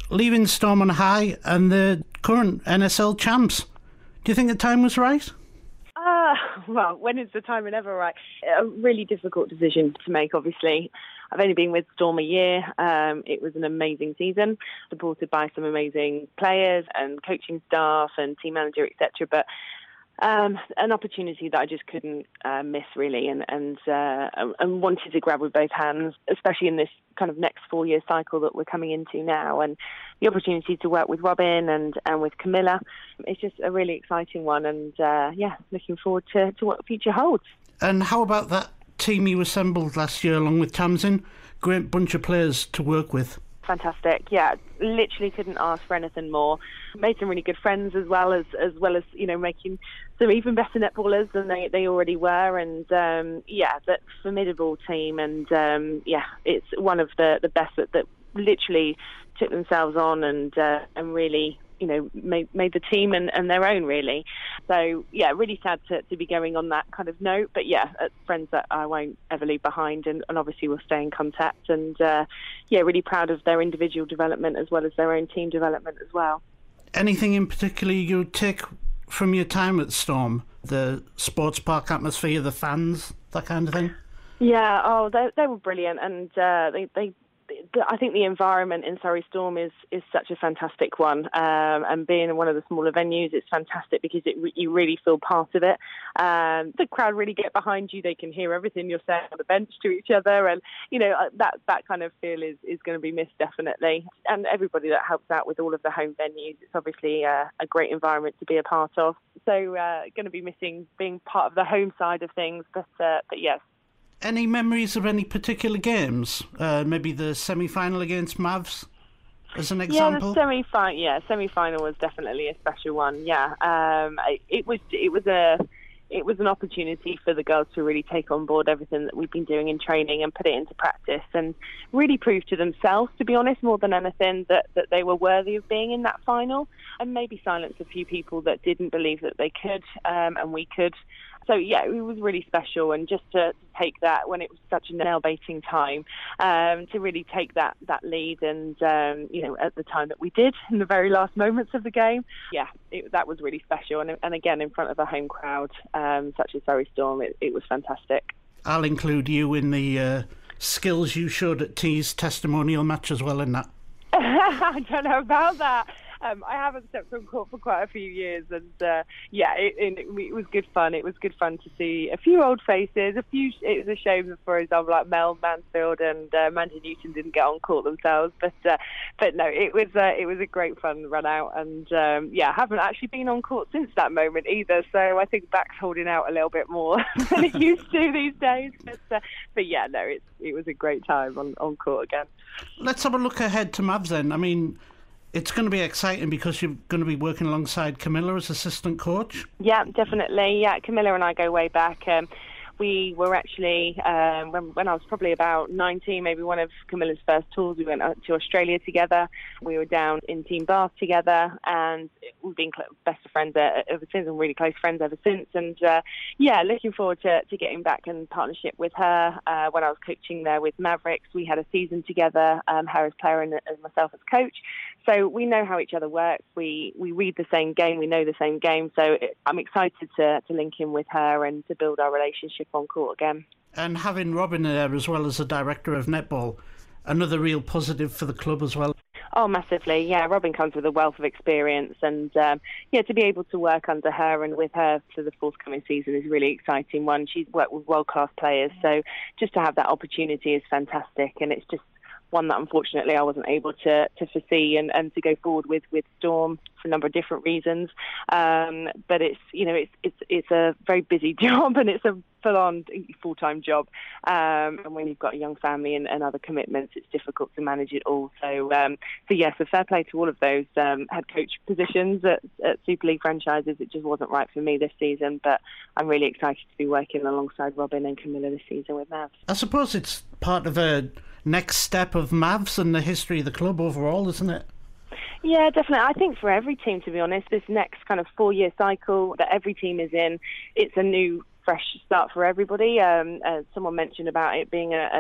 leaving Storm on high and the current NSL champs. Do you think the time was right? Well, when is the time and ever right? A really difficult decision to make, obviously. I've only been with Storm a year. It was an amazing season, supported by some amazing players and coaching staff and team manager, etc. But an opportunity that I just couldn't miss, really, and wanted to grab with both hands, especially in this kind of next 4-year cycle that we're coming into now. And the opportunity to work with Robin and with Camilla, it's just a really exciting one. And looking forward to what the future holds. And how about that team you assembled last year along with Tamsin? Great bunch of players to work with. Fantastic, yeah. Literally couldn't ask for anything more. Made some really good friends as well as making some even better netballers than they already were. And that formidable team. And it's one of the best that literally took themselves on and really made the team and their own, really. So really sad to be going on that kind of note, but friends that I won't ever leave behind, and obviously we'll stay in contact. And really proud of their individual development as well as their own team development as well. Anything in particular you would take from your time at Storm? The sports park atmosphere, the fans, that kind of thing? Yeah, they were brilliant, and I think the environment in Surrey Storm is such a fantastic one, and being in one of the smaller venues, it's fantastic because you really feel part of it. The crowd really get behind you; they can hear everything you're saying on the bench to each other, and that kind of feel is going to be missed, definitely. And everybody that helps out with all of the home venues, it's obviously a great environment to be a part of. So going to be missing being part of the home side of things, but yes. Any memories of any particular games? Maybe the semi-final against Mavs, as an example? Yeah, the semi-final was definitely a special one. Yeah, it was an opportunity for the girls to really take on board everything that we've been doing in training and put it into practice, and really prove to themselves, to be honest, more than anything, that they were worthy of being in that final, and maybe silence a few people that didn't believe that they could, and we could. So, it was really special, and just to take that when it was such a nail-biting time, to really take that lead and, at the time that we did, in the very last moments of the game, that was really special. And again, in front of a home crowd such as Surrey Storm, it was fantastic. I'll include you in the skills you showed at T's testimonial match as well in that. I don't know about that. I haven't stepped on court for quite a few years, and it was good fun. It was good fun to see a few old faces. It was a shame, for example, like Mel Mansfield and Mandy Newton didn't get on court themselves. But no, it was a great fun run out, and haven't actually been on court since that moment either. So I think back's holding out a little bit more than it used to these days. But it was a great time on court again. Let's have a look ahead to Mavs then. I mean, it's going to be exciting because you're going to be working alongside Camilla as assistant coach. Yeah, definitely. Yeah, Camilla and I go way back. We were actually, when I was probably about 19, maybe one of Camilla's first tours, we went to Australia together. We were down in Team Bath together, and we've been best of friends ever since, and really close friends ever since. And looking forward to getting back in partnership with her. When I was coaching there with Mavericks, we had a season together, her as player and myself as coach. So we know how each other works. We read the same game. We know the same game. So I'm excited to link in with her and to build our relationship on court again. And having Robin there as well as the director of netball, another real positive for the club as well. Oh, massively. Yeah, Robin comes with a wealth of experience, and to be able to work under her and with her for the forthcoming season is a really exciting one. She's worked with world-class players, so just to have that opportunity is fantastic, and it's just one that unfortunately I wasn't able to foresee and to go forward with Storm for a number of different reasons. But it's a very busy job, and it's a full-on full-time job. And when you've got a young family and other commitments, it's difficult to manage it all. So fair play to all of those head coach positions at Super League franchises. It just wasn't right for me this season, but I'm really excited to be working alongside Robin and Camilla this season with Mavs. I suppose it's part of a next step of Mavs and the history of the club overall, isn't it? Yeah, definitely. I think for every team, to be honest, this next kind of 4-year cycle that every team is in, it's a new, fresh start for everybody. Someone mentioned about it being a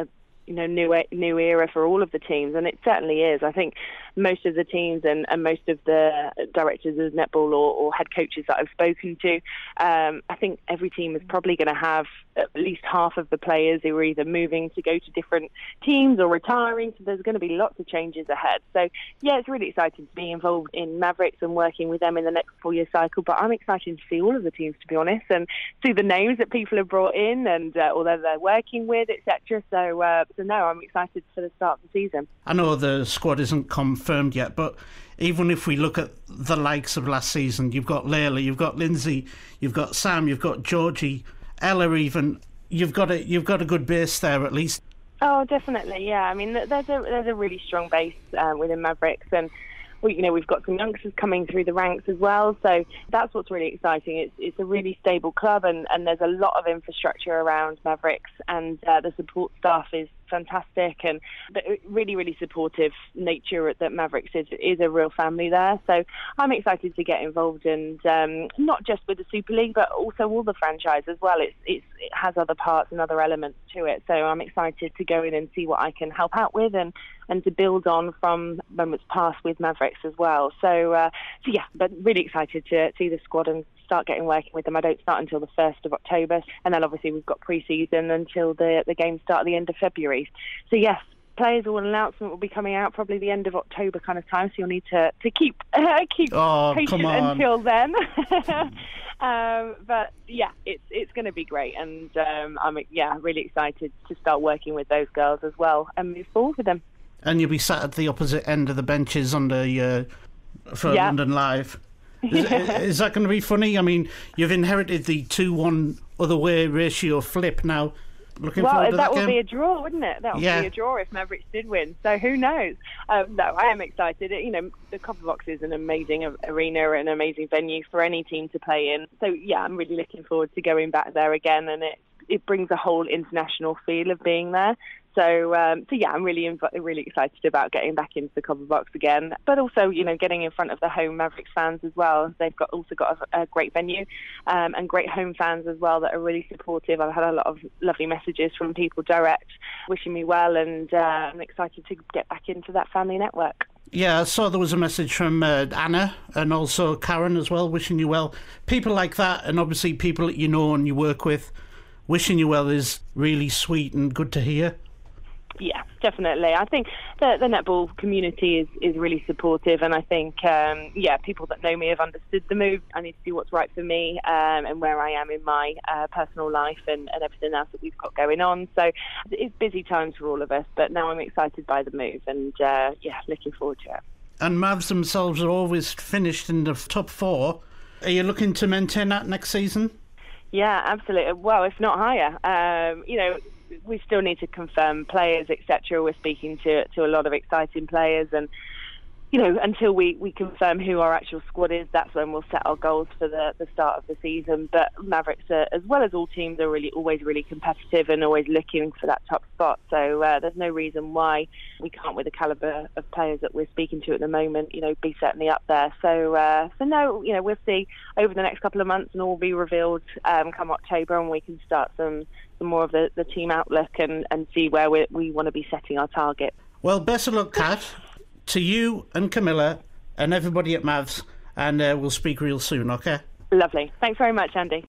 new era for all of the teams, and it certainly is. I think most of the teams and most of the directors of netball or head coaches that I've spoken to, I think every team is probably going to have at least half of the players who are either moving to go to different teams or retiring. So there's going to be lots of changes ahead. So yeah, it's really exciting to be involved in Mavericks and working with them in the next 4-year cycle. But I'm excited to see all of the teams, to be honest, and see the names that people have brought in and or that they're working with, etc. So no, I'm excited for the start of the season. I know the squad isn't confirmed yet, but even if we look at the likes of last season, you've got Layla, you've got Lindsay, you've got Sam, you've got Georgie, Ella even. You've got a good base there at least. Oh, definitely, yeah. I mean, there's a really strong base within Mavericks, and we've got some youngsters coming through the ranks as well. So that's what's really exciting. It's a really stable club, and there's a lot of infrastructure around Mavericks, and the support staff is fantastic, and the really, really supportive nature that Mavericks is a real family there. So I'm excited to get involved, and not just with the Super League, but also all the franchise as well. It has other parts and other elements to it. So I'm excited to go in and see what I can help out with, and to build on from moments past with Mavericks as well. So yeah, but really excited to see the squad and start getting working with them. I don't start until the 1st of October, and then obviously we've got pre-season until the games start at the end of February. So yes, players or an announcement will be coming out probably the end of October kind of time, so you'll need to keep patient until then. But yeah, it's going to be great, and I'm really excited to start working with those girls as well and move forward with them. And you'll be sat at the opposite end of the benches for London Live. Is that going to be funny? I mean, you've inherited the 2-1 other way ratio flip now. Looking forward to that game? Would be a draw, wouldn't it? That would be a draw if Mavericks did win. So who knows? No, I am excited. The Copper Box is an amazing arena and an amazing venue for any team to play in. So yeah, I'm really looking forward to going back there again, and it brings a whole international feel of being there. So yeah, I'm really excited about getting back into the Copper Box again, but also getting in front of the home Mavericks fans as well. They've also got a great venue and great home fans as well that are really supportive. I've had a lot of lovely messages from people direct wishing me well, and I'm excited to get back into that family network. Yeah, I saw there was a message from Anna and also Karen as well, wishing you well. People like that, and obviously people that you know and you work with, wishing you well is really sweet and good to hear. Yeah, definitely. I think the netball community is really supportive, and I think, people that know me have understood the move. I need to do what's right for me and where I am in my personal life and everything else that we've got going on. So it's busy times for all of us, but now I'm excited by the move and, looking forward to it. And Mavs themselves are always finished in the top 4. Are you looking to maintain that next season? Yeah, absolutely. Well, if not higher. We still need to confirm players, etc. We're speaking to a lot of exciting players, and until we confirm who our actual squad is, that's when we'll set our goals for the start of the season. But Mavericks, as well as all teams, are always really competitive and always looking for that top spot. So there's no reason why we can't, with the calibre of players that we're speaking to at the moment, be certainly up there. So no, we'll see over the next couple of months, and all will be revealed come October, and we can start some more of the team outlook and see where we want to be setting our target. Well, best of luck, Kat, to you and Camilla and everybody at Mavs, and we'll speak real soon, okay? Lovely. Thanks very much, Andy.